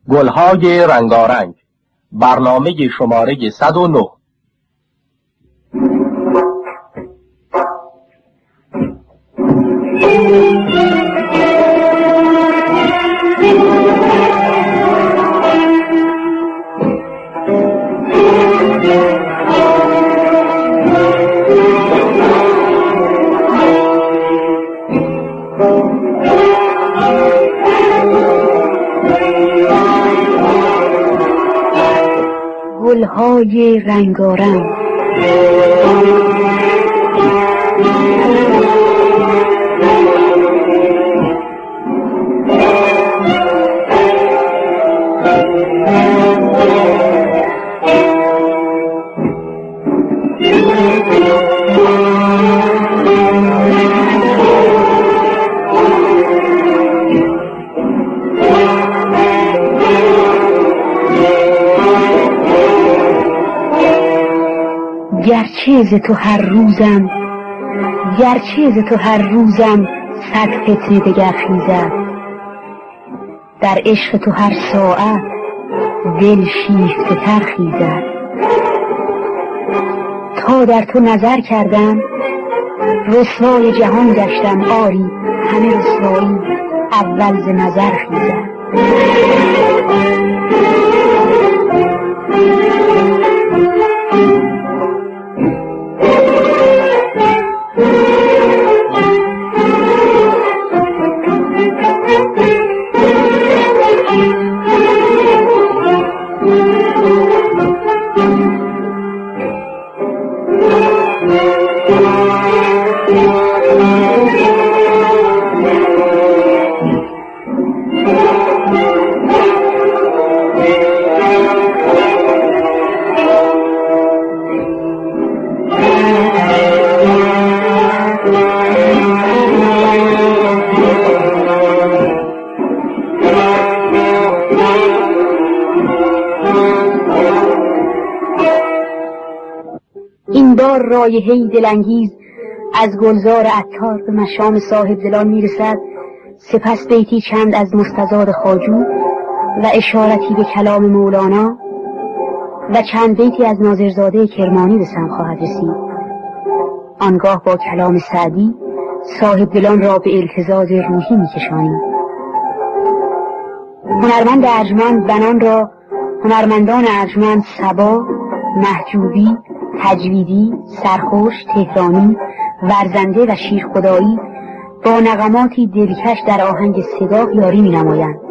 گلهای رنگارنگ، برنامه شماره 109. گلهای رنگارنگ. گرچه ز تو هر روزم صد فتنه دگر خیزد، در عشق تو هر ساعت دل شیفته تر خیزد. تا در تو نظر کردم رسوای جهان گشتم، آری همه رسوایی اول ز نظر خیزد. این بار رایحه‌ای دلانگیز از گلزار عطار به مشام صاحب دلان میرسد، سپس بیتی چند از مستزاد خواجو و اشارتی به کلام مولانا و چند بیتی از ناظرزاده کرمانی به سم خواهد رسید. آنگاه با کلام سعدی صاحب دلان را به التزاز روحی میکشانیم. هنرمند ارجمند بنان را هنرمندان ارجمند صبا، محجوبی، تجویدی، سرخوش، تهرانی، ورزنده و شیرخدایی با نغماتی دلکش در آهنگ صدا یاری می نمایند.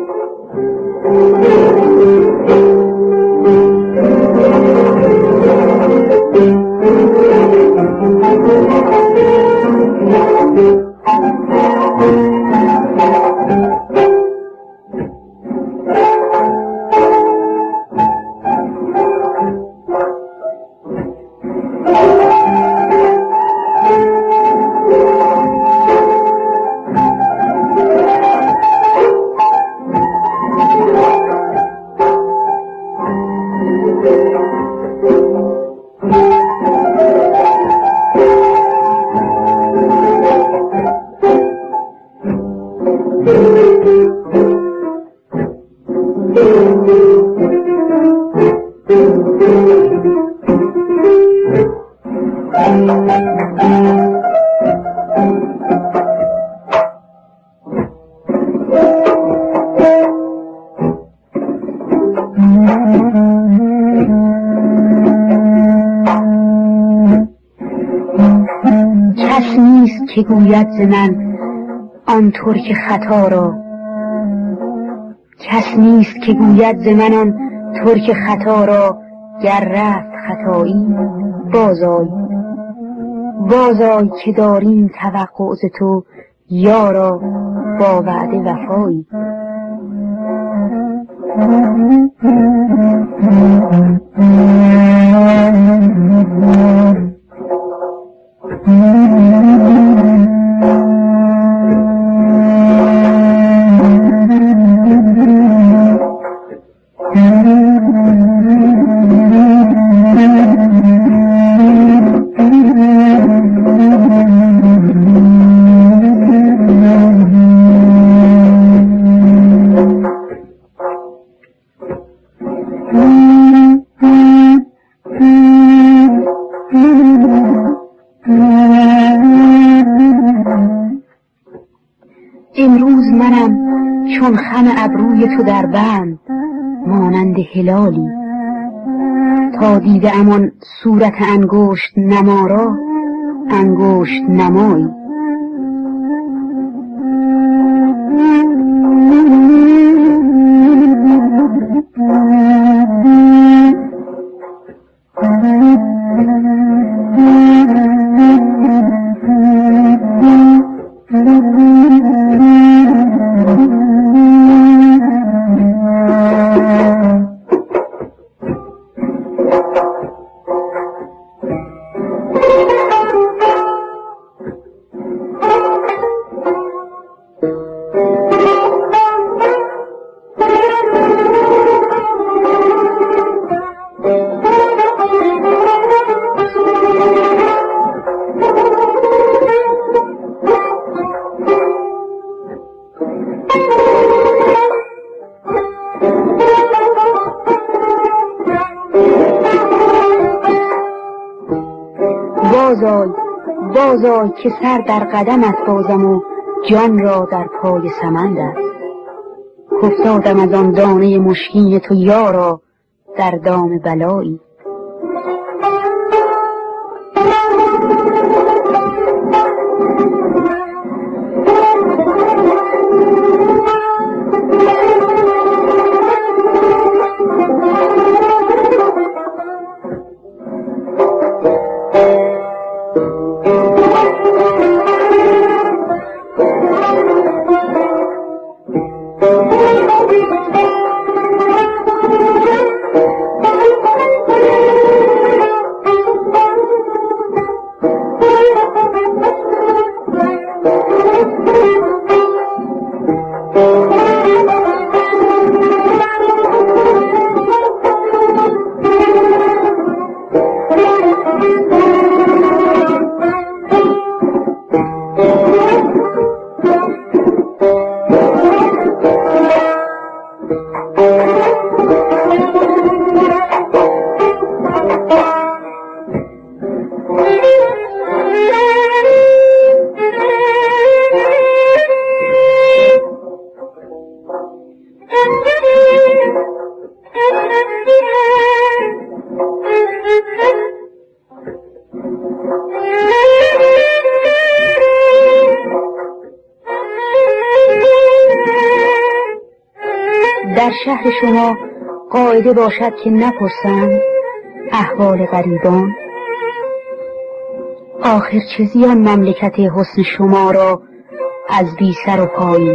کس نیست که گوید ز من آن ترک خطا را، کس نیست که گوید ز من آن ترک خطا را. گر رفت خطایی بازآی که داریم توقع ز تو یارا، با وعده وفایی. چون خم ابروی تو در بند مانند هلالی، تا دیده امان صورت انگشت نما را انگشت نمایی. بازآی که سر در قدمت بازم و جان را در پای سمند است. کافتادم از آن دانه مشکین تو یارا در دام بلایی. در شهر شما قاعده باشد که نپرسند احوال غریبان. آخر چه زیان مملکت حسن شما را از بی سر و پایی.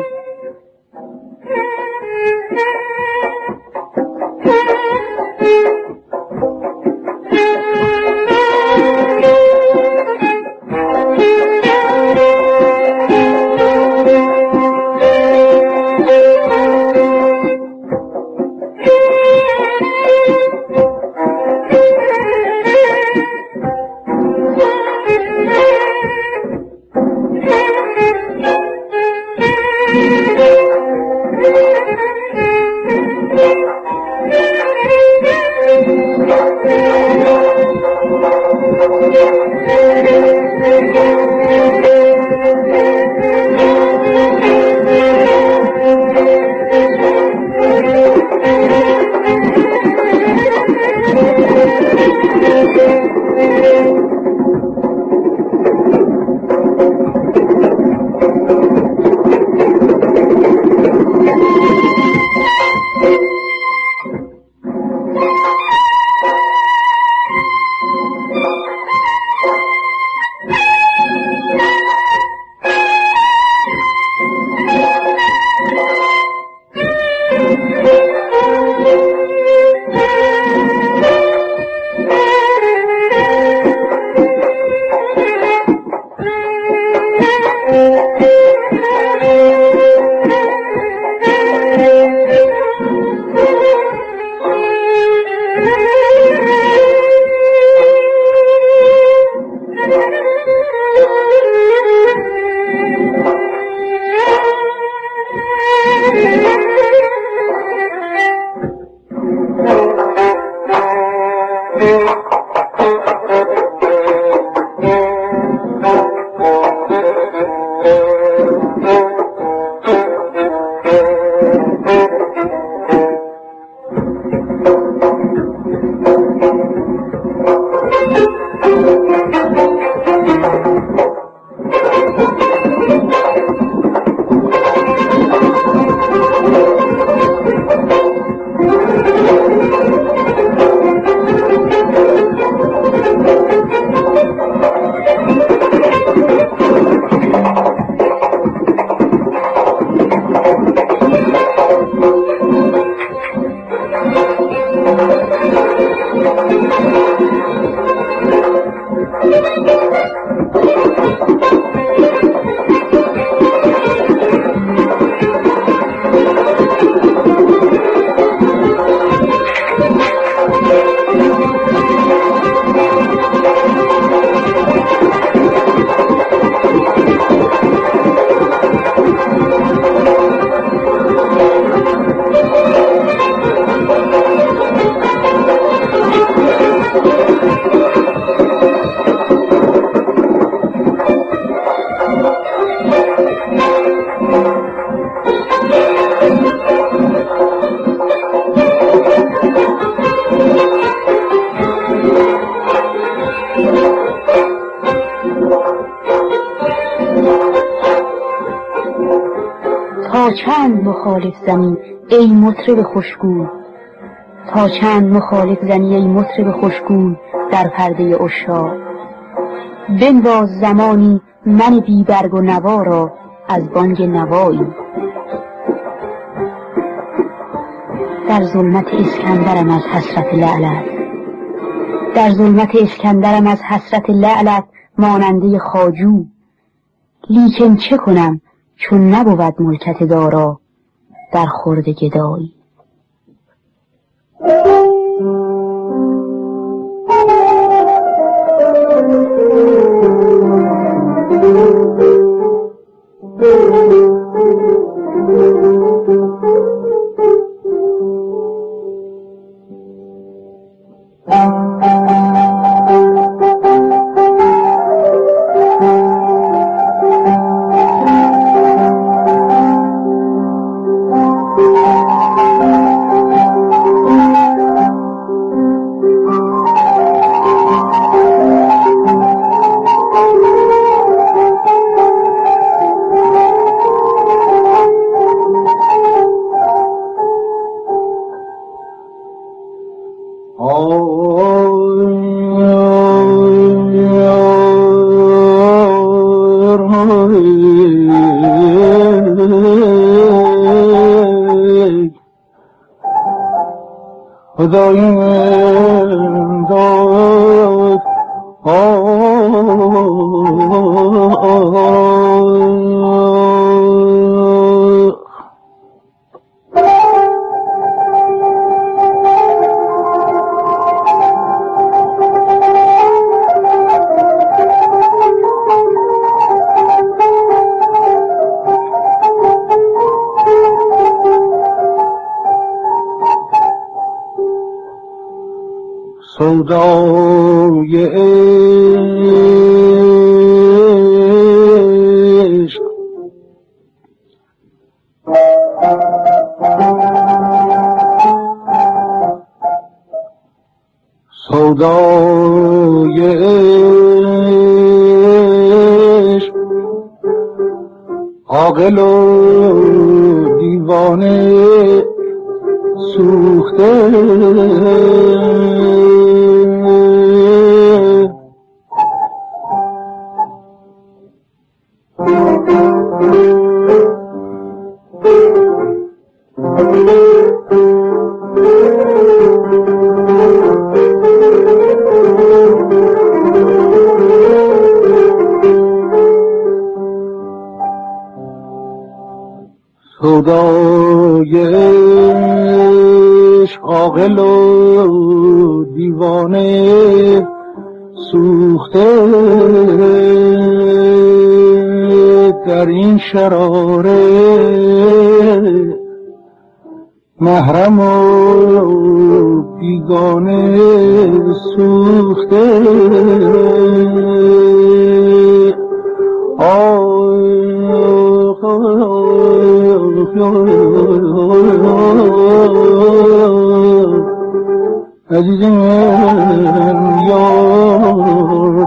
چند مخالف زنی ای مطرب خوشگول، تا چند مخالف زنی ای مطرب خوشگول در پرده عشاق. بنواز زمانی من بی برگ و نوا را از بانگ نوایی. در ظلمت اسکندرم از حسرت لعلت، در ظلمت اسکندرم از حسرت لعلت ماننده خواجو. لیکن چه کنم چون نبود ملکت دارا در خورد گدایی. خدایم داد سودای عشق سودای عشق عاقل و دیوانه سوخته سودای عشق عاقل و دیوانه سوخته در این شراره محرم و بیگانه سوخته عزیزم یار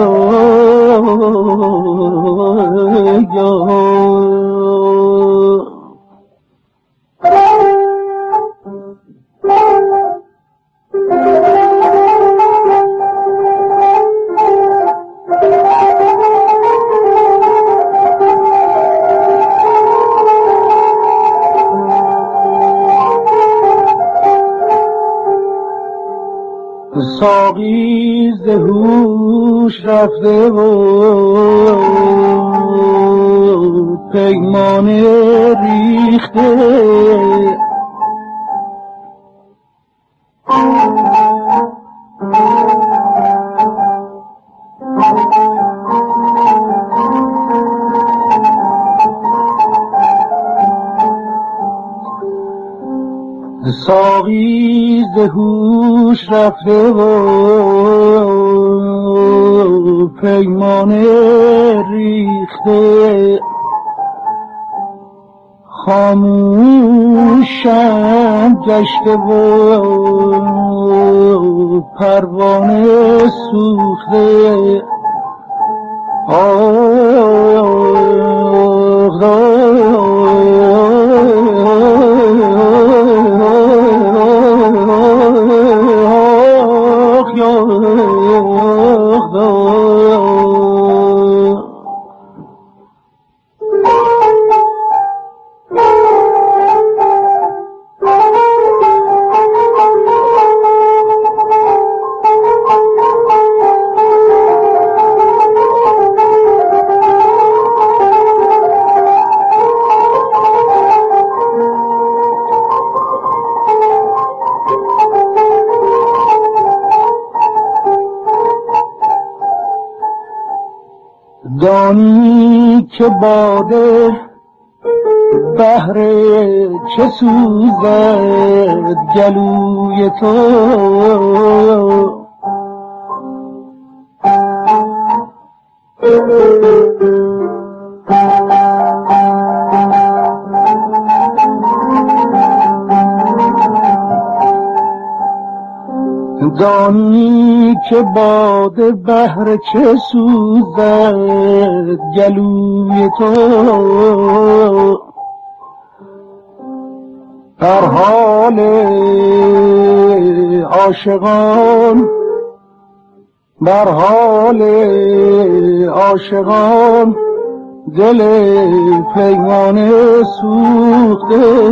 ساقی ز هوش رفته و پیمانه ریخته ساقی ز هوش رفته و پیمانه ریخته خاموشم گشته و پروانه سوخته آه دانی که باده بهر چه سوزد گلوی تو، دانی که باده بهر چه سوزد گلوی تو، در حال عاشقان، در حال عاشقان دل پیمانه سوخته.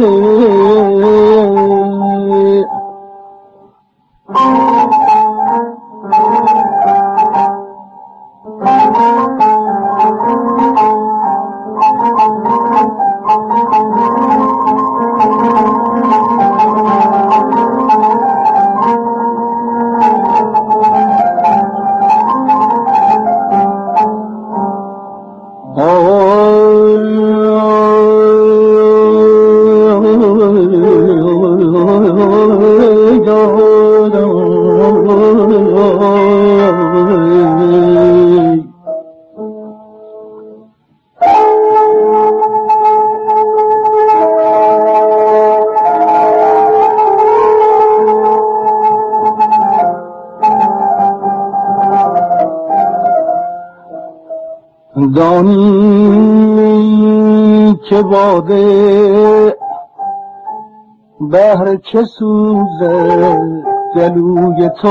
دانی که باده بهر چه سوزد گلوی تو،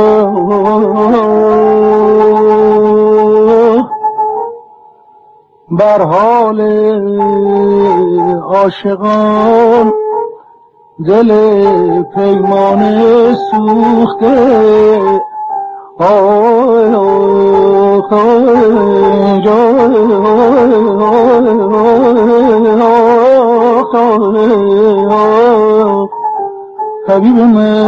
بر حال عاشقان دل پیمانه سوخته. حبیب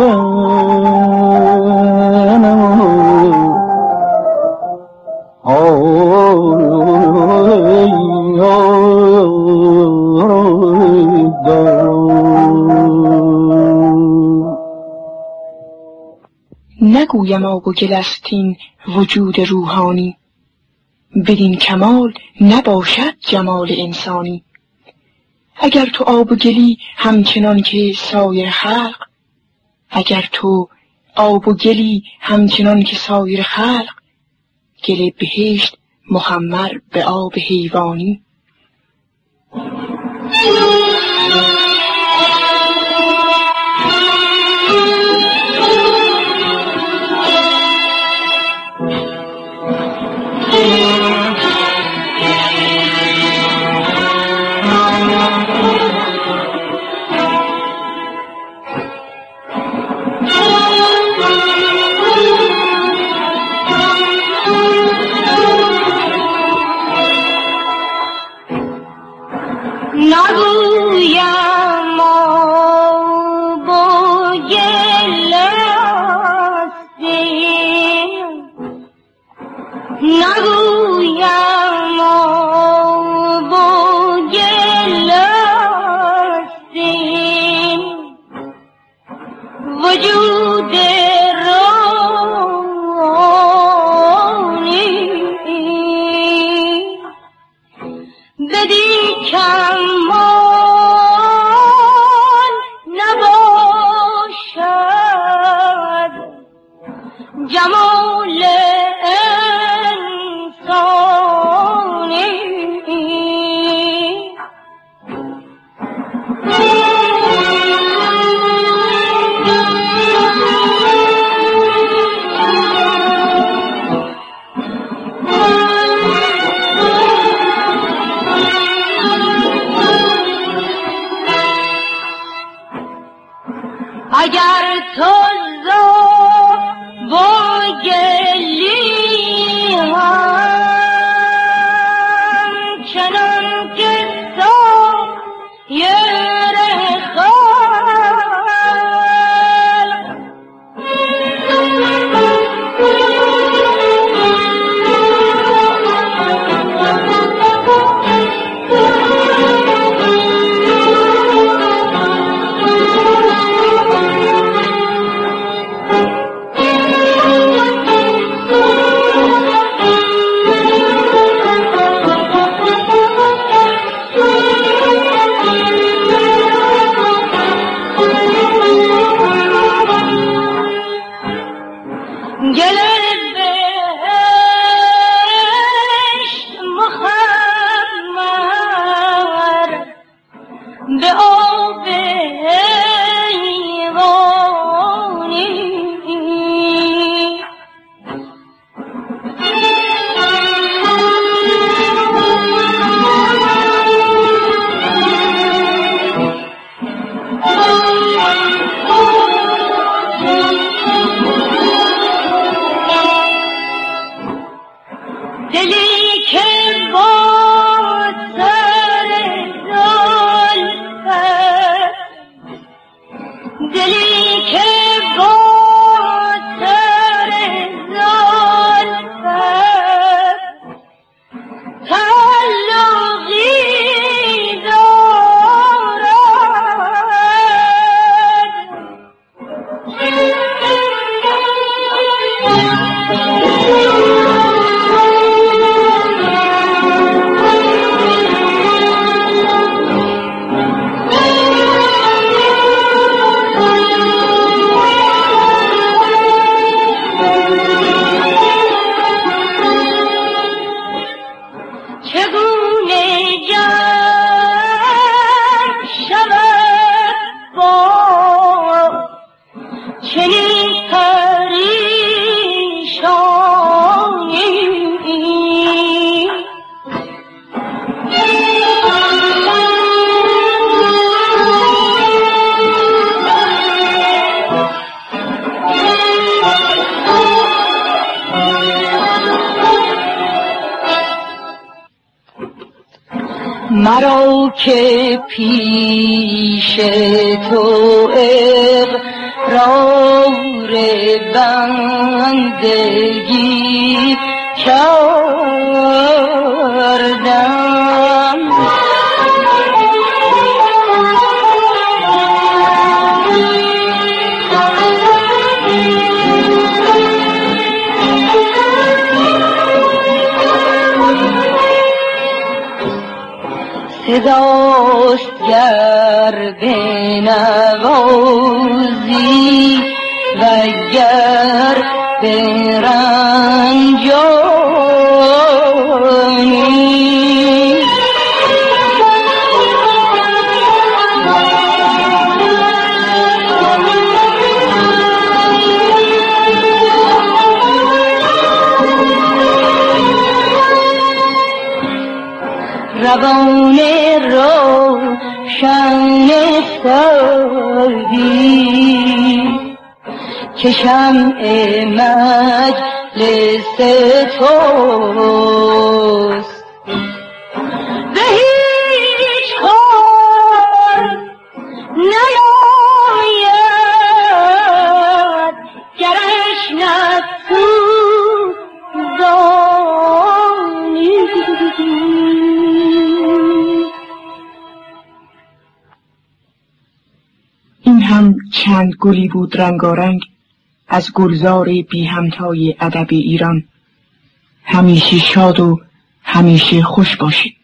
نگویم آب و گل است این وجود روحانی، بدین کمال نباشد جمال انسانی. اگر تو آب و گلی همچنان که سایر خلق، اگر تو آب و گلی همچنان که سایر خلق، گل بهشت مخمر به آب حیوانی. دلی که با سر زلفت، دلی که با سر زلفت تعلقی مرا که پیش تو اقرار بندگی کردم، صداست گر بنوازی و گر برنجانی، روان روشن سعدی که شمع مجلس توست، به هیچ کار نیاید گرش نسوزانی. این هم چند گلی بود رنگارنگ از گلزار بی همتای ادب ایران. همیشه شاد و همیشه خوش باشید.